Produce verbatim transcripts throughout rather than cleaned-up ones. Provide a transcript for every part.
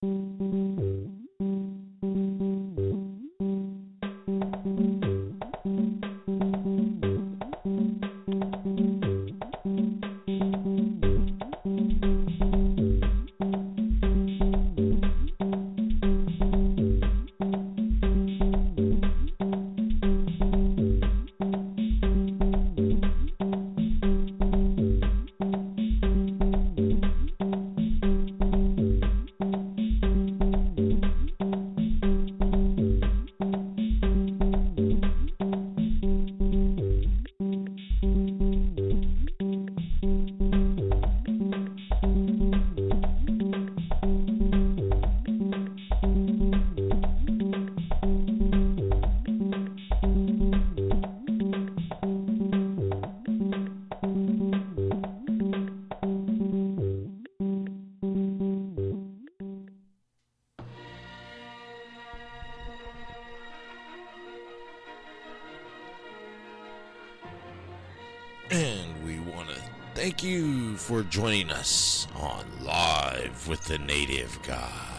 And we want to thank you for joining us on Live with the Native Guy.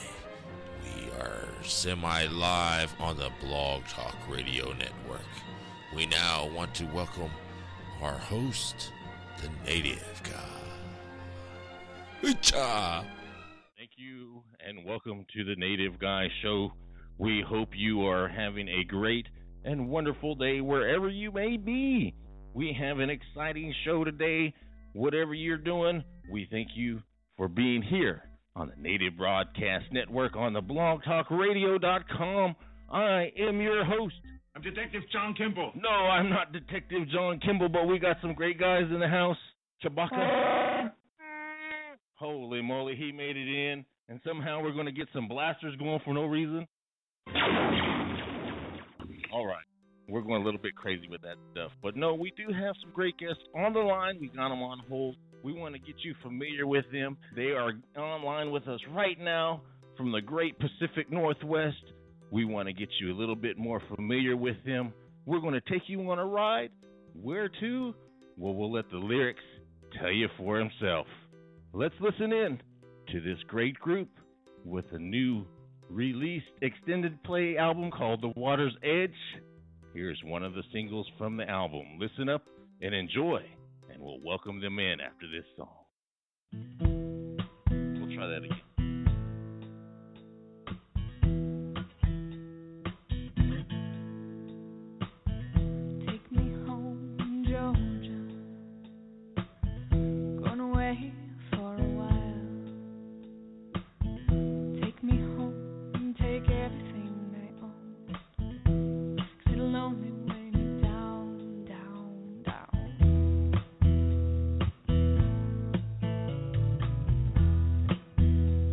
We are semi-live on the Blog Talk Radio Network. We now want to welcome our host, the Native Guy. Ucha! Thank you, and welcome to the Native Guy Show. We hope you are having a great and wonderful day wherever you may be. We have an exciting show today. Whatever you're doing, we thank you for being here on the Native Broadcast Network on the blog talk radio dot com. I am your host. I'm Detective John Kimball. No, I'm not Detective John Kimball, but we got some great guys in the house. Chewbacca. Holy moly, he made it in. And somehow we're going to get some blasters going for no reason. All right. We're going a little bit crazy with that stuff. But no, we do have some great guests on the line. We got them on hold. We want to get you familiar with them. They are online with us right now from the great Pacific Northwest. We want to get you a little bit more familiar with them. We're going to take you on a ride. Where to? Well, we'll let the lyrics tell you for himself. Let's listen in to this great group with a new released extended play album called The Water's Edge. Here's one of the singles from the album. Listen up and enjoy, and we'll welcome them in after this song. We'll try that again. Take me home, Georgia. Gone away for a while. Take me home and take everything I own. Lonely when you're down, down, down.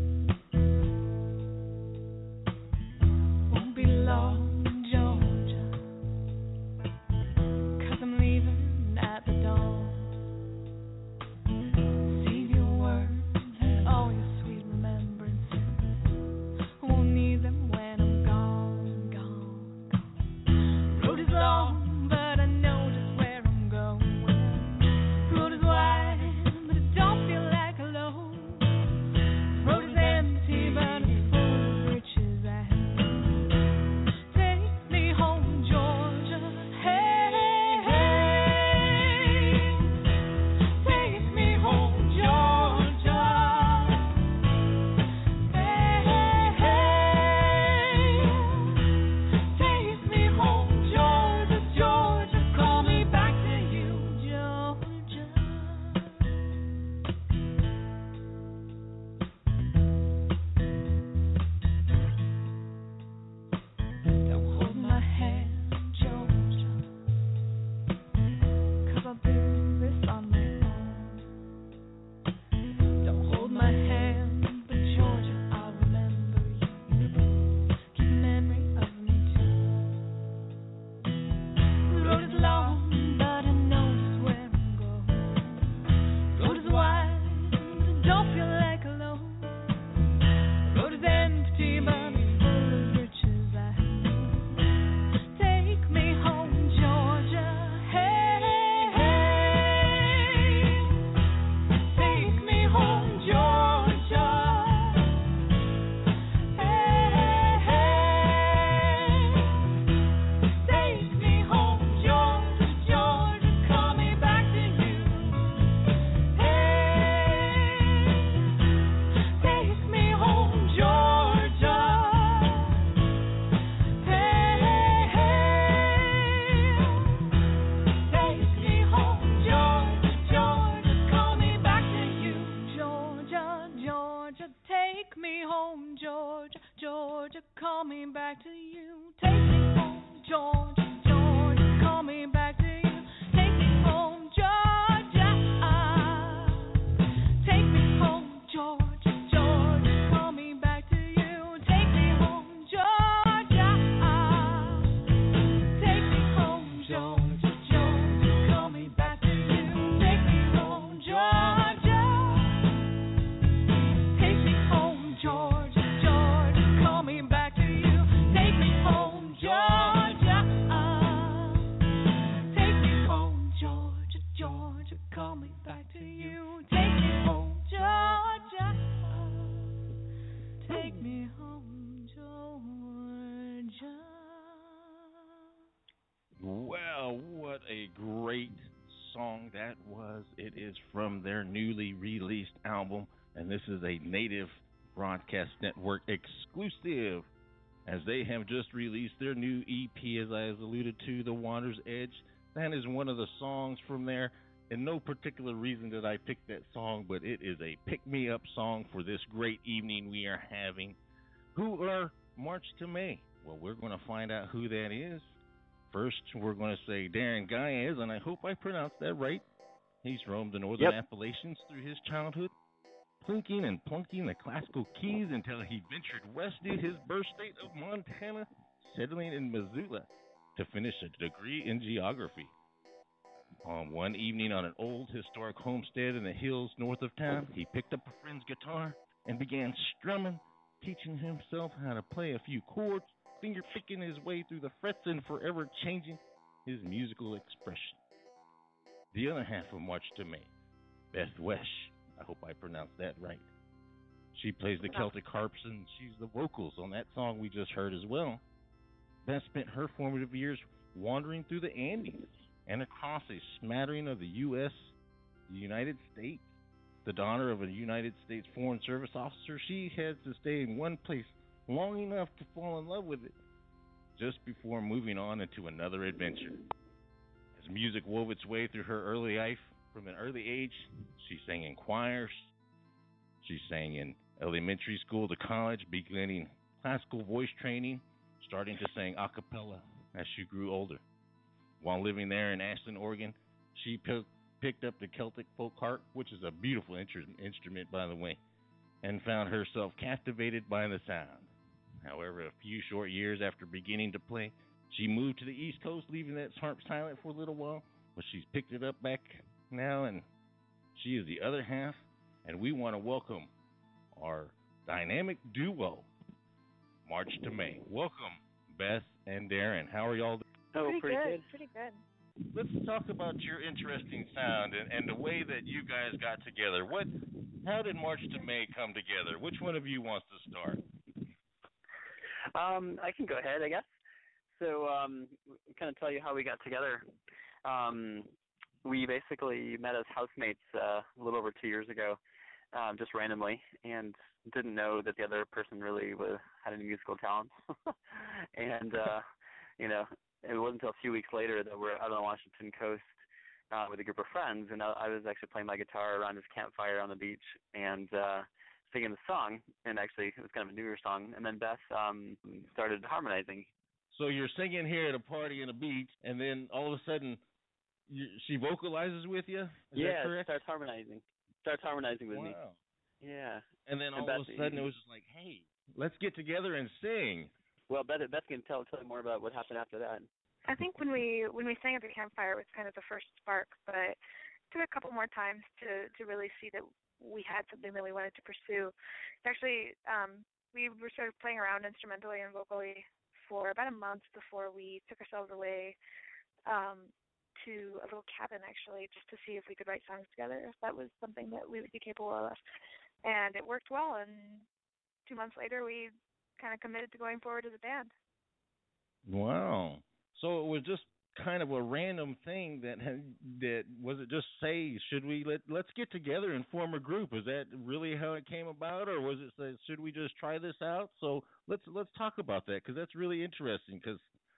Georgia, call me back to you. Take me home, Georgia, Georgia, call me back to you. Take me home, Georgia. Take me home, Georgia, Georgia, call me back to you. Take me home, Georgia. Take me home, Georgia, Georgia, call me back to you. Take me home, Georgia. Take me home, Georgia, Georgia, call me back to you. Take me home, Georgia. Take me home, Georgia, Georgia, call me back to you. Take me home, Georgia. Take me home, Georgia. Well, what a great song that was. It is from their newly released album, and this is a Native Broadcast Network exclusive, as they have just released their new E P, as I have alluded to, The Water's Edge. That is one of the songs from there. And no particular reason that I picked that song, but it is a pick-me-up song for this great evening we are having. Who are March to May? Well, we're going to find out who that is. First, we're going to say Darren Gaez, and I hope I pronounced that right. He's roamed the northern Yep. Appalachians through his childhood, plinking and plunking the classical keys until he ventured west to his birth state of Montana, settling in Missoula to finish a degree in geography. On one evening on an old historic homestead in the hills north of town, he picked up a friend's guitar and began strumming, teaching himself how to play a few chords, finger picking his way through the frets and forever changing his musical expression. The other half of March to May, Beth Wesh. I hope I pronounced that right. She plays the Celtic harps, and she's the vocals on that song we just heard as well. Beth spent her formative years wandering through the Andes and across a smattering of the U S, the United States. The daughter of a United States Foreign Service officer, she had to stay in one place long enough to fall in love with it, just before moving on into another adventure. As music wove its way through her early life, from an early age, she sang in choirs. She sang in elementary school to college, beginning classical voice training, starting to sing a cappella as she grew older. While living there in Ashland, Oregon, she p- picked up the Celtic folk harp, which is a beautiful inter- instrument, by the way, and found herself captivated by the sound. However, a few short years after beginning to play, she moved to the East Coast, leaving that harp silent for a little while, but she's picked it up back now, and she is the other half, and we want to welcome our dynamic duo, March to May. Welcome, Beth and Darren. How are y'all doing? Oh, pretty, pretty good, good. pretty good. Let's talk about your interesting sound and, and the way that you guys got together. What, how did March to May come together? Which one of you wants to start? Um, I can go ahead, I guess. So, um, kind of tell you how we got together. Um, we basically met as housemates uh, a little over two years ago, um, just randomly, and didn't know that the other person really was, had any musical talents. and, uh, you know, it wasn't until a few weeks later that we're out on the Washington coast uh, with a group of friends, and I, I was actually playing my guitar around this campfire on the beach and uh, singing the song, and actually it was kind of a newer song, and then Beth um, started harmonizing. So you're singing here at a party in a beach, and then all of a sudden you, she vocalizes with you? Is yeah, that correct? starts harmonizing. Starts harmonizing with wow. me. Yeah. And then all and of Beth, a sudden it was just like, hey, let's get together and sing. Well, Beth, Beth can tell, tell you more about what happened after that. I think when we when we sang at the campfire, it was kind of the first spark, but it took a couple more times to to really see that we had something that we wanted to pursue. Actually, um, we were sort of playing around instrumentally and vocally for about a month before we took ourselves away um, to a little cabin, actually, just to see if we could write songs together, if that was something that we would be capable of. And it worked well, and two months later, we kind of committed to going forward as a band. Wow. So it was just kind of a random thing that had, that was it just say, should we let let's get together and form a group? Is that really how it came about, or was it say, should we just try this out? So let's let's talk about that, because that's really interesting. Because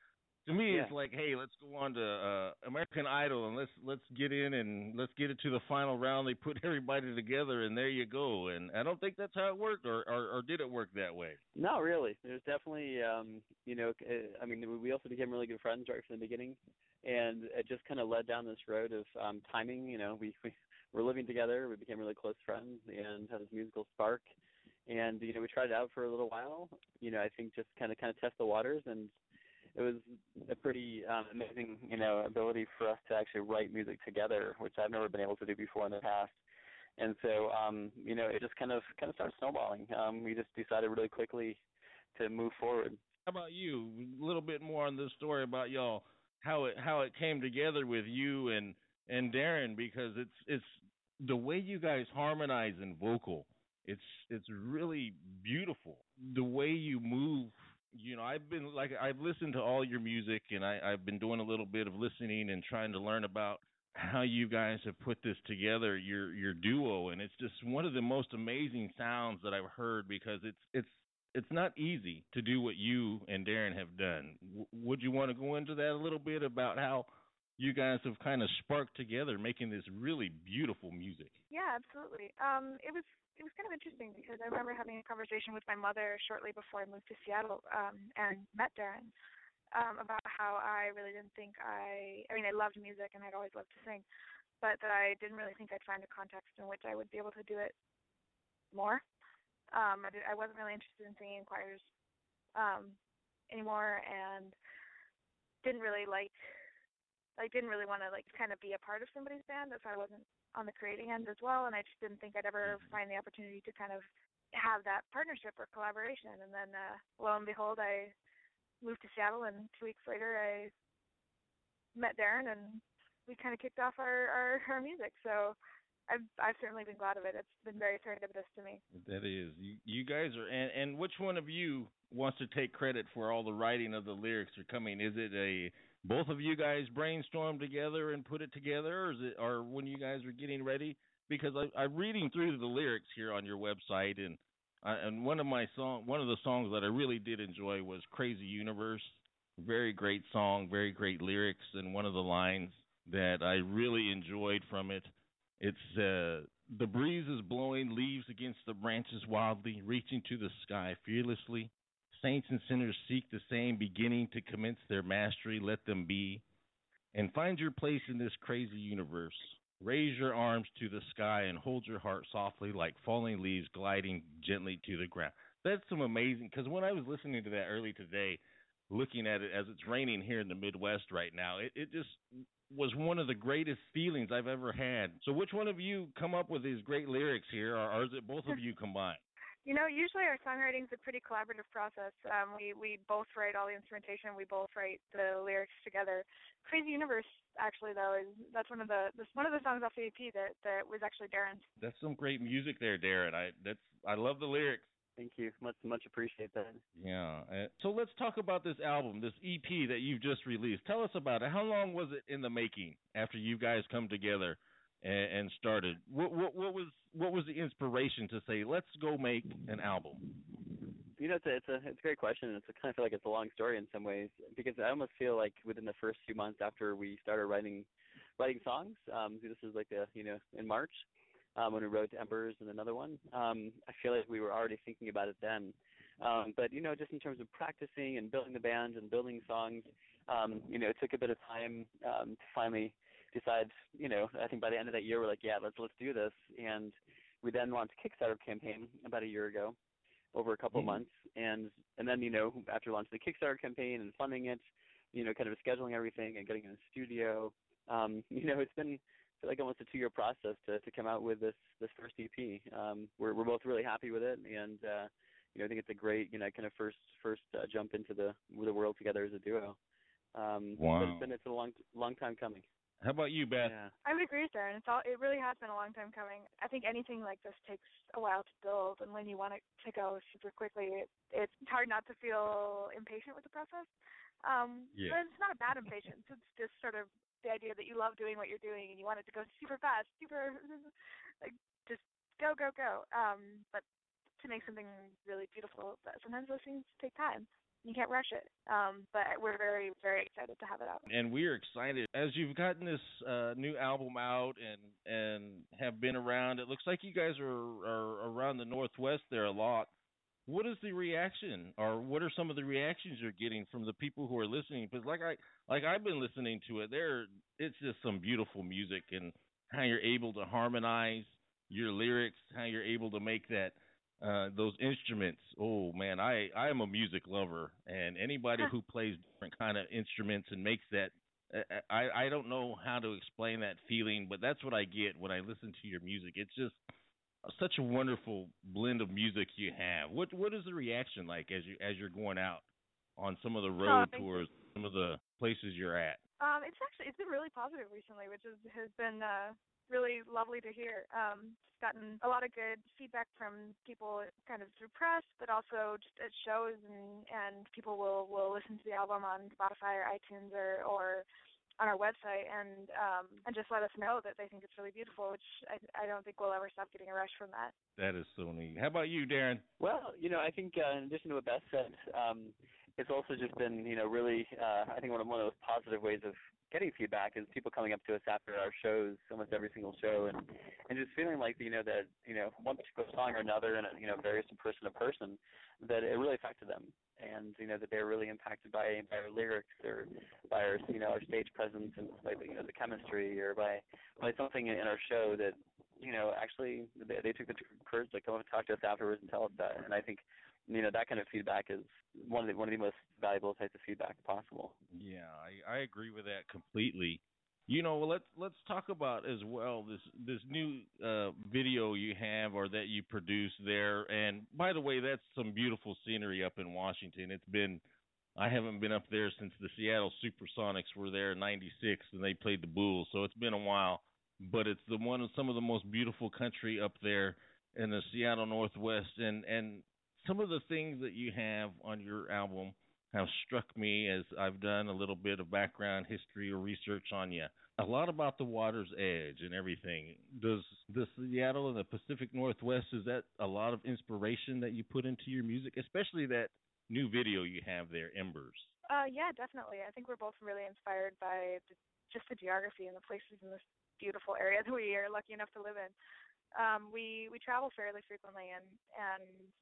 To me, Yeah. it's like, hey, let's go on to uh, American Idol and let's let's get in and let's get it to the final round. They put everybody together, and there you go. And I don't think that's how it worked, or or, or did it work that way? No, really. There's definitely, um, you know, uh, I mean, we also became really good friends right from the beginning, and it just kind of led down this road of um, timing. You know, we, we were living together, we became really close friends, and had this musical spark. And you know, we tried it out for a little while. You know, I think just kind of kind of test the waters, and it was a pretty um, amazing, you know, ability for us to actually write music together, which I've never been able to do before in the past. And so, um, you know, it just kind of kind of started snowballing. Um, we just decided really quickly to move forward. How about you? A little bit more on this story about y'all, how it how it came together with you and and Darren, because it's it's the way you guys harmonize in vocal. It's it's really beautiful. The way you move, you know, I've been like I've listened to all your music, and I, I've been doing a little bit of listening and trying to learn about how you guys have put this together, your your duo, and it's just one of the most amazing sounds that I've heard, because it's it's it's not easy to do what you and Darren have done. W- would you want to go into that a little bit about how you guys have kind of sparked together, making this really beautiful music? Yeah, absolutely. Um, it was it was kind of interesting because I remember having a conversation with my mother shortly before I moved to Seattle um, and met Darren um, about how I really didn't think I I mean I loved music and I'd always loved to sing, but that I didn't really think I'd find a context in which I would be able to do it more. Um, I, did, I wasn't really interested in singing in choirs um, anymore, and didn't really like like didn't really want to like kind of be a part of somebody's band if I wasn't on the creating end as well, and I just didn't think I'd ever find the opportunity to kind of have that partnership or collaboration. And then uh, lo and behold, I moved to Seattle, and two weeks later I met Darren, and we kind of kicked off our, our, our music. So I've I've certainly been glad of it. It's been very serendipitous to me. That is, you, you guys are, and, and which one of you wants to take credit for all the writing of the lyrics are coming? Is it a both of you guys brainstormed together and put it together, or is it, or when you guys are getting ready? Because I, I'm reading through the lyrics here on your website, and uh, and one of my song, one of the songs that I really did enjoy was "Crazy Universe." Very great song, very great lyrics, and one of the lines that I really enjoyed from it, it's uh, the breeze is blowing leaves against the branches wildly, reaching to the sky fearlessly. Saints and sinners seek the same, beginning to commence their mastery. Let them be, and find your place in this crazy universe. Raise your arms to the sky and hold your heart softly, like falling leaves gliding gently to the ground. That's some amazing, because when I was listening to that early today, looking at it as it's raining here in the Midwest right now, it, it just was one of the greatest feelings I've ever had. So which one of you come up with these great lyrics here, or, or is it both of you combined? You know, usually our songwriting is a pretty collaborative process. Um, we we both write all the instrumentation. We both write the lyrics together. Crazy Universe, actually, though, is that's one of the this, one of the songs off the E P that that was actually Darren's. That's some great music there, Darren. I that's I love the lyrics. Thank you. Much much appreciate that. Yeah. Uh, so let's talk about this album, this E P that you've just released. Tell us about it. How long was it in the making after you guys come together and, and started? What, what what was what was the inspiration to say, let's go make an album? You know, it's a it's a it's a great question, and it's a, kind of feel like it's a long story in some ways, because I almost feel like within the first few months after we started writing writing songs, um, this is like a you know in March um, when we wrote Embers and another one. Um, I feel like we were already thinking about it then, um, but you know, just in terms of practicing and building the band and building songs, um, you know, it took a bit of time um, to finally decide. You know, I think by the end of that year, we're like, yeah, let's let's do this, and we then launched a Kickstarter campaign about a year ago, over a couple mm-hmm. of months, and and then you know after launching the Kickstarter campaign and funding it, you know, kind of scheduling everything and getting in the studio, um, you know, it's been I feel like almost a two-year process to to come out with this this first E P. Um, we're we're both really happy with it, and uh, you know, I think it's a great you know kind of first first uh, jump into the the world together as a duo. Um, wow. But it's been it's a long long time coming. How about you, Beth? Yeah. I would agree with Darren. It's all. It really has been a long time coming. I think anything like this takes a while to build, and when you want it to go super quickly, it, it's hard not to feel impatient with the process. Um, yeah. But it's not a bad impatience. It's just sort of the idea that you love doing what you're doing and you want it to go super fast, super like just go, go, go. Um, but to make something really beautiful, sometimes those things take time. you can't rush it. Um, but we're very, very excited to have it out. And we're excited as you've gotten this uh, new album out and and have been around. It looks like you guys are, are around the Northwest there a lot. What is the reaction, or what are some of the reactions you're getting from the people who are listening? Because like I like I've been listening to it, there it's just some beautiful music, and how you're able to harmonize your lyrics, how you're able to make that uh, those instruments. Oh man, I I am a music lover, and anybody who plays different kind of instruments and makes that, I I don't know how to explain that feeling, but that's what I get when I listen to your music. It's just such a wonderful blend of music you have. What what is the reaction like as you as you're going out on some of the road oh, tours, you. some of the places you're at? Um, it's actually it's been really positive recently, which is, has been uh, really lovely to hear. Um, just gotten a lot of good feedback from people, kind of through press, but also just at shows, and, and people will, will listen to the album on Spotify or iTunes or or on our website, and um, and just let us know that they think it's really beautiful, which I, I don't think we'll ever stop getting a rush from that. That is so neat. How about you, Darren? Well, you know, I think uh, in addition to what Beth said, um, it's also just been, you know, really, uh, I think one of, one of those positive ways of getting feedback is people coming up to us after our shows, almost every single show, and and just feeling like, you know, that, you know, one particular song or another, and, you know, varies from person to person, that it really affected them. And, you know, that they're really impacted by by our lyrics or by our, you know, our stage presence and by, you know, the chemistry, or by by something in our show that, you know, actually they, they took the courage to come up and talk to us afterwards and tell us that. And I think, you know, that kind of feedback is one of the one of the most valuable types of feedback possible. Yeah, I, I agree with that completely. You know, let's let's talk about as well this this new uh, video you have, or that you produced there. And by the way, that's some beautiful scenery up in Washington. It's been, I haven't been up there since the Seattle Supersonics were there in ninety-six and they played the Bulls, so it's been a while. But it's the one of some of the most beautiful country up there in the Seattle Northwest, and and some of the things that you have on your album have struck me as I've done a little bit of background history or research on you. A lot about the water's edge and everything. Does the Seattle and the Pacific Northwest, is that a lot of inspiration that you put into your music, especially that new video you have there, Embers? Uh, yeah, definitely. I think we're both really inspired by the, just the geography and the places in this beautiful area that we are lucky enough to live in. Um, we we travel fairly frequently, and and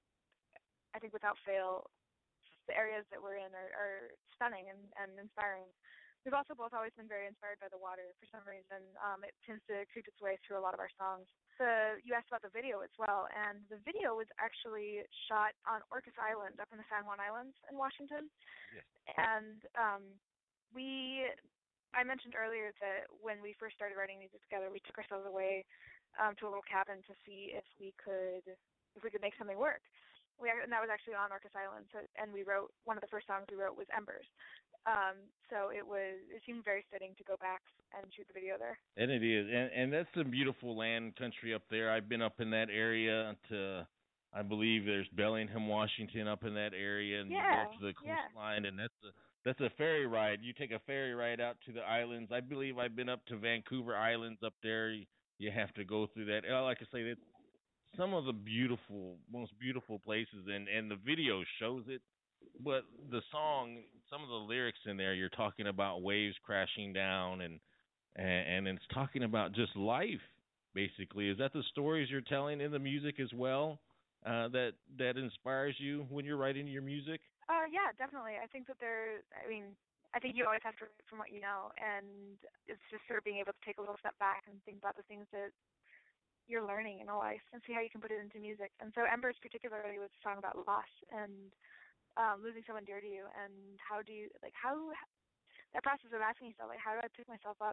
I think without fail, the areas that we're in are, are stunning and, and inspiring. We've also both always been very inspired by the water. For some reason, um, it tends to creep its way through a lot of our songs. The, you asked about the video as well, and the video was actually shot on Orcas Island, up in the San Juan Islands in Washington. Yes. And um, we, I mentioned earlier that when we first started writing music together, we took ourselves away um, to a little cabin to see if we could, if we could make something work. We, and that was actually on Orcas Island, so, and we wrote, one of the first songs we wrote was Embers. Um, so it was, it seemed very fitting to go back and shoot the video there. And it is, and, and that's some beautiful land country up there. I've been up in that area to, I believe there's Bellingham, Washington up in that area, and yeah, you go to the yeah. coastline, and that's a, that's a ferry ride. You take a ferry ride out to the islands. I believe I've been up to Vancouver Islands up there. You, you have to go through that. Like I say, that's some of the beautiful, most beautiful places, and, and the video shows it. But the song, some of the lyrics in there, you're talking about waves crashing down, and and, and it's talking about just life, basically. Is that the stories you're telling in the music as well, uh, that that inspires you when you're writing your music? Uh, yeah, definitely. I think that there, I mean, I think you always have to write from what you know, and it's just sort of being able to take a little step back and think about the things that you're learning in a life and see how you can put it into music. And so Embers particularly was a song about loss and um, losing someone dear to you, and how do you, like, how, that process of asking yourself, like, how do I pick myself up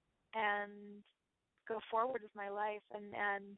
and go forward with my life and, and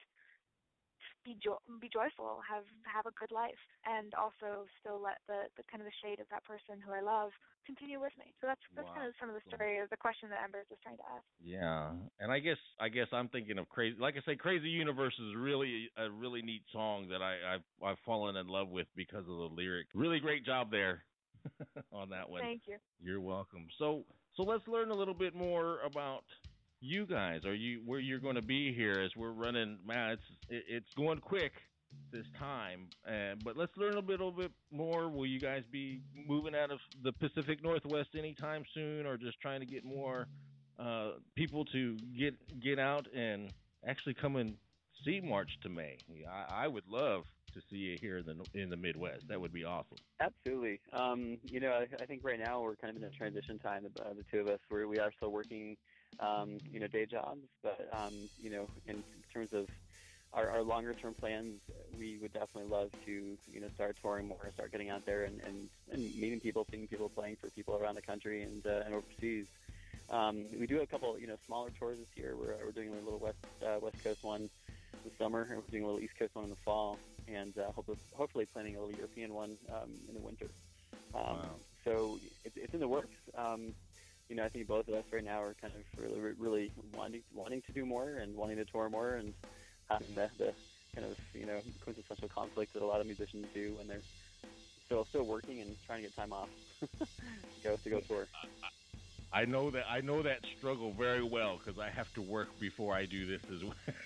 be jo- be joyful, have have a good life, and also still let the, the kind of the shade of that person who I love continue with me. So that's that's Wow. kind of some of the story of the question that Embers was trying to ask. Yeah, and I guess I guess I'm thinking of crazy. Like I say, Crazy Universe is really a really neat song that I I've, I've fallen in love with because of the lyric. Really great job there on that one. Thank you. You're welcome. So so let's learn a little bit more about you guys. Are you where you're going to be here as we're running? Man, it's it, it's going quick. this time. Uh, but let's learn a little bit more. Will you guys be moving out of the Pacific Northwest anytime soon, or just trying to get more uh, people to get get out and actually come and see March to May? I, I would love to see you here in the in the Midwest. That would be awesome. Absolutely. Um, you know, I, I think right now we're kind of in a transition time. The, uh, the two of us, we're, we are still working, um, you know, day jobs. But um, you know, in terms of our, our longer term plans, we would definitely love to, you know, start touring more, start getting out there and, and, and meeting people, seeing people, playing for people around the country and uh, and overseas. Um, we do a couple, you know, smaller tours this year. We're we're doing a little west uh, West Coast one this summer, and we're doing a little East Coast one in the fall, and uh, hopefully, hopefully planning a little European one um, in the winter. Um, Wow. So it's, it's in the works. Um, you know, I think both of us right now are kind of really, really wanting wanting to do more and wanting to tour more, and having the, the kind of, you know, quintessential conflict that a lot of musicians do when they're still still working and trying to get time off to go to go tour. I know that I know that struggle very well because I have to work before I do this as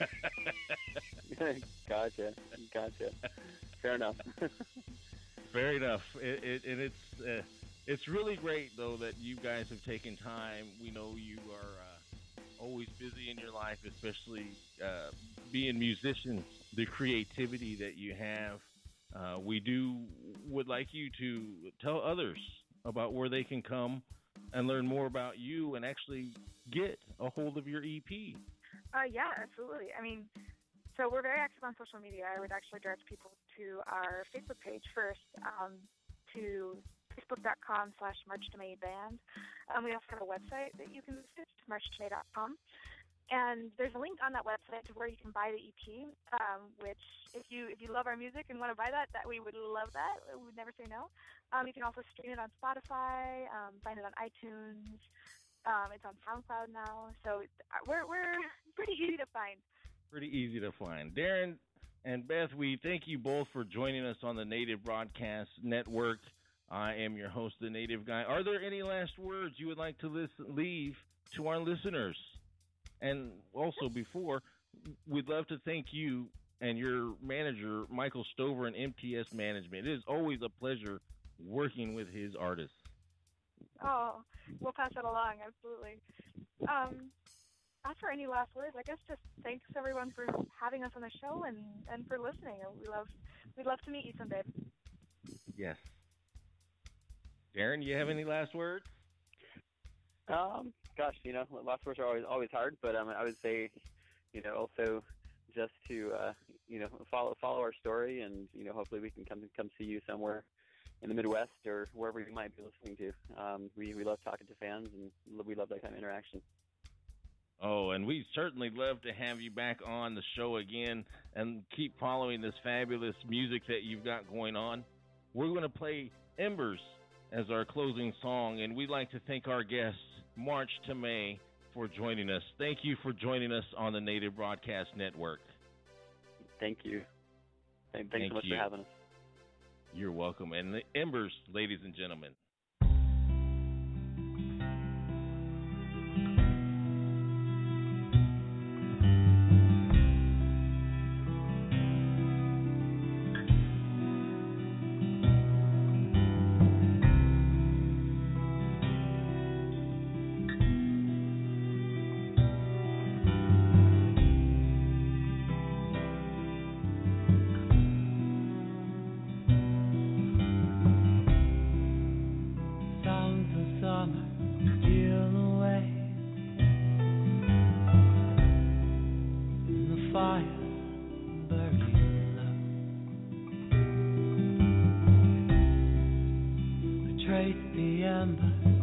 well. Gotcha, gotcha. Fair enough. Fair enough. It, it, and it's uh, it's really great though that you guys have taken time. We know you are uh, always busy in your life, especially uh, being musicians. The creativity that you have. Uh, we do would like you to tell others about where they can come and learn more about you and actually get a hold of your E P. Uh, yeah, absolutely. I mean, so we're very active on social media. I would actually direct people to our Facebook page first, um, to facebook.com slash March to May band. Um, we also have a website that you can visit, march to may dot com. And there's a link on that website to where you can buy the E P, um, which if you if you love our music and want to buy that, that we would love that. We would never say no. Um, you can also stream it on Spotify, um, find it on iTunes. Um, it's on SoundCloud now. So we're, we're pretty easy to find. Pretty easy to find. Darren and Beth, we thank you both for joining us on the Native Broadcast Network. I am your host, The Native Guy. Are there any last words you would like to listen, leave to our listeners? And also before, we'd love to thank you and your manager, Michael Stover, and M T S Management. It is always a pleasure working with his artists. Oh, we'll pass that along, absolutely. Um, as for any last words, I guess just thanks everyone for having us on the show and, and for listening. We love we'd love to meet you someday. Yes. Darren, you have any last words? Um, gosh, you know, last words are always always hard, but um, I would say, you know, also just to uh, you know, follow follow our story, and you know, hopefully we can come come see you somewhere in the Midwest or wherever you might be listening to. Um, we we love talking to fans, and we love that kind of interaction. Oh, and we certainly love to have you back on the show again and keep following this fabulous music that you've got going on. We're going to play Embers as our closing song, and we'd like to thank our guests, March to May, for joining us. Thank you for joining us on the Native Broadcast Network. Thank you. Thank, thanks Thank so much you. for having us. You're welcome. And the Embers, ladies and gentlemen. The embers